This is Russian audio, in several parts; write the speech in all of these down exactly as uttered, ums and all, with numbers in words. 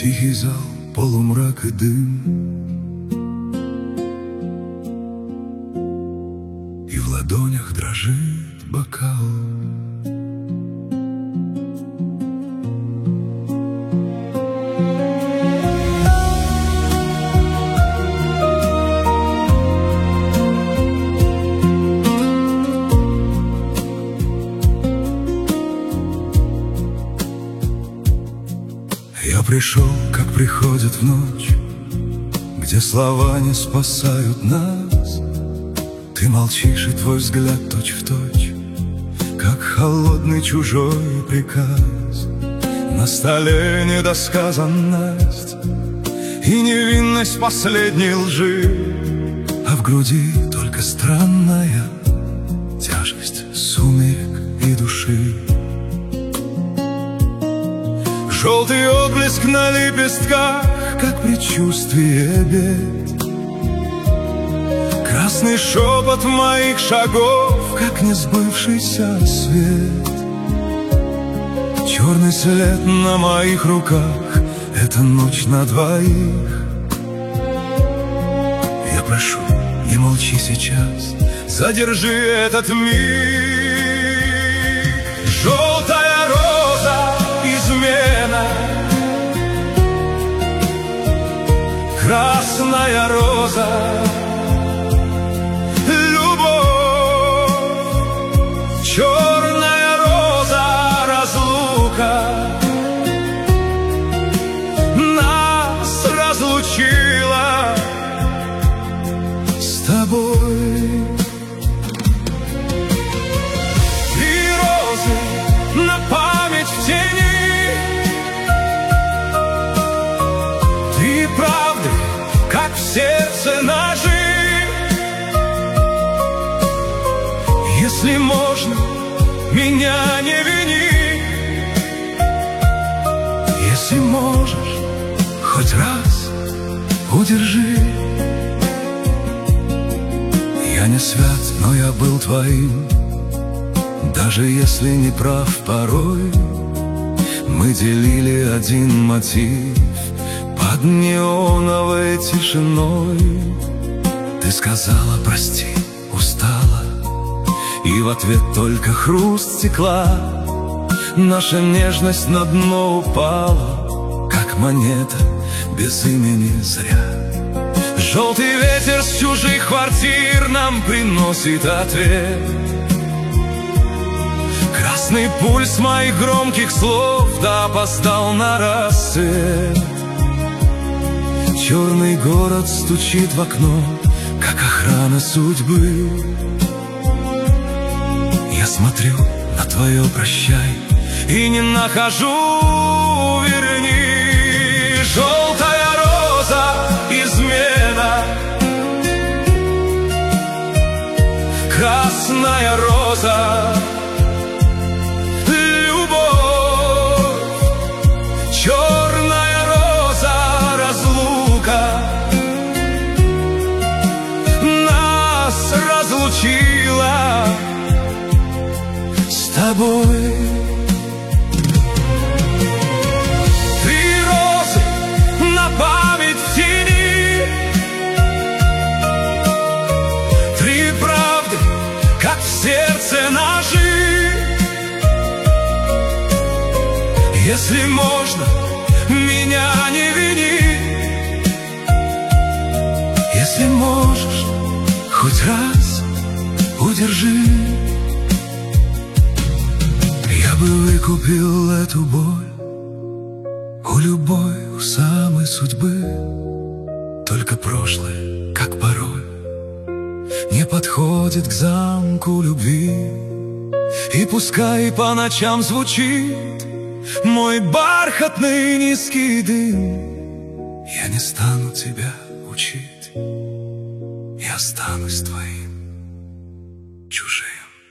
Тихий зал, полумрак и дым, и в ладонях дрожит бокал. Я пришел, как приходит в ночь, где слова не спасают нас. Ты молчишь, и твой взгляд точь-в-точь, как холодный чужой приказ. На столе недосказанность и невинность последней лжи, а в груди только странная тяжесть сумерек и души. Желтый отблеск на лепестках, как предчувствие бед. Красный шепот моих шагов, как несбывшийся свет. Черный след на моих руках — это ночь на двоих. Я прошу, не молчи сейчас, задержи этот миг. Желтая роза — измена, красная роза — любовь, черная роза — разлука. Нас разлучила с тобой. Три розы на память в тени, три правды, как в сердце ножи. Если можно, меня не вини. Если можешь, хоть раз удержи. Я не свят, но я был твоим, даже если не прав порой. Мы делили один мотив под неоновой тишиной. Ты сказала прости, устала, и в ответ только хруст стекла. Наша нежность на дно упала, как монета без имени зря. Желтый ветер с чужих квартир нам приносит ответ. Красный пульс моих громких слов да опоздал на рассвет. Черный город стучит в окно, как охрана судьбы. Я смотрю на твое прощай и не нахожу верни. Желтая роза — измена, красная роза — любовь, черная роза — разлука. Нас разлучила с тобой. Три розы на память в тени, три правды, как в сердце ножи. Если можно, меня не вини. Если можешь, хоть раз удержи. Я бы выкупил эту боль у любой, у самой судьбы. Только прошлое, как пароль, не подходит к замку любви. И пускай по ночам звучит мой бархатный низкий дым, я не стану тебя учить, я останусь твоим чужим.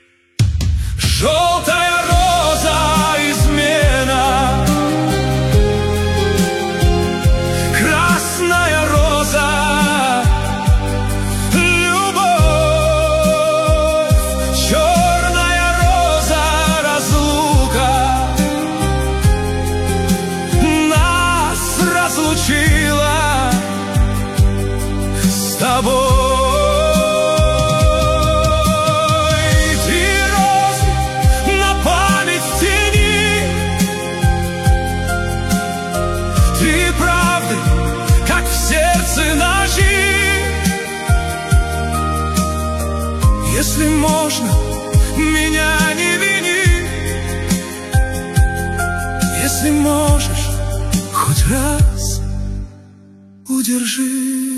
Желтая роза — измена, красная роза — любовь, черная роза — разлука. Нас Если можно, меня не вини. Если можешь, хоть раз удержи.